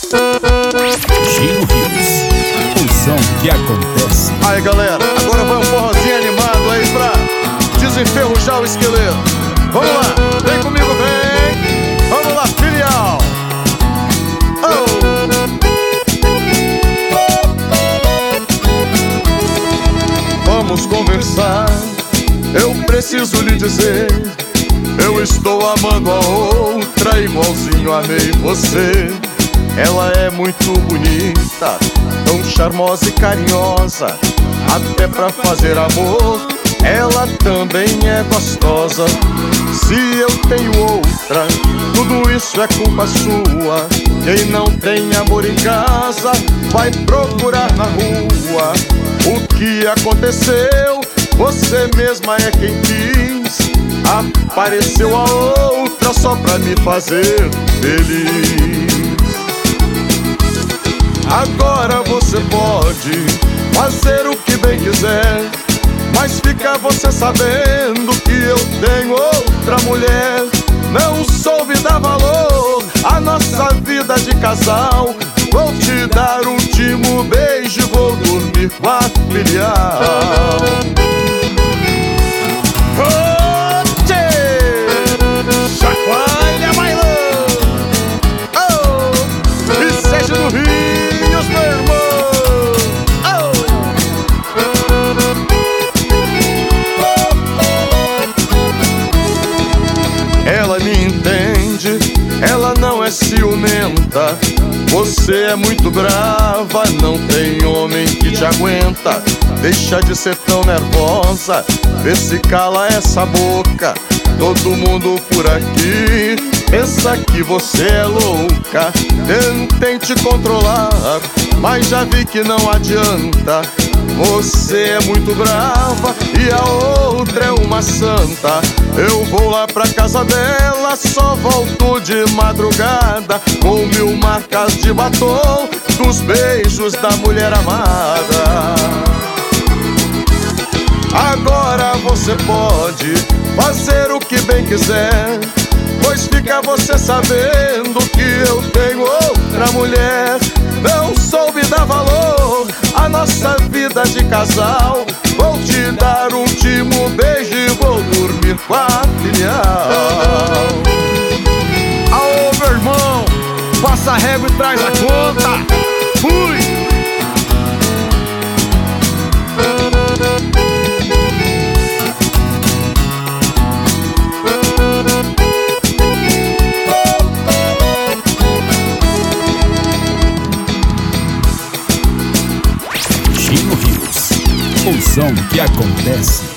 Gino Rios, o som que acontece. Aí galera, agora vai um forrozinho animado aí pra desenferrujar o esqueleto. Vamos lá, vem comigo, vem. Vamos lá, filial. Vamos conversar, eu preciso lhe dizer, eu estou amando a outra igualzinho amei você. Ela é muito bonita, tão charmosa e carinhosa, até pra fazer amor ela também é gostosa. Se eu tenho outra, tudo isso é culpa sua. Quem não tem amor em casa vai procurar na rua. O que aconteceu, você mesma é quem quis. Apareceu a outra só pra me fazer feliz. Agora você pode fazer o que bem quiser, mas fica você sabendo que eu tenho outra mulher. Não soube dar valor à nossa vida de casal. Vou te dar um último beijo e vou dormir com a filial. Chacoalha bailando, oh, e seja no Rios, meu irmão, oh. Ela me entende, ela não é ciumenta. Você é muito brava, não tem homem que te aguenta. Deixa de ser tão nervosa, vê se cala essa boca. Todo mundo por aqui pensa que você é louca. Tentei te controlar, mas já vi que não adianta. Você é muito brava e a outra é uma santa. Eu vou lá pra casa dela, só volto de madrugada, com 1000 marcas de batom dos beijos da mulher amada. Agora você pode fazer o que bem quiser, pois fica você sabendo que eu tenho outra mulher. Não soube dar valor à nossa vida de casal. Vou te dar um último beijo e vou dormir com a filial. Aô, meu irmão, passa a régua e traz a conta. Fui! Gino Rios, o som que acontece.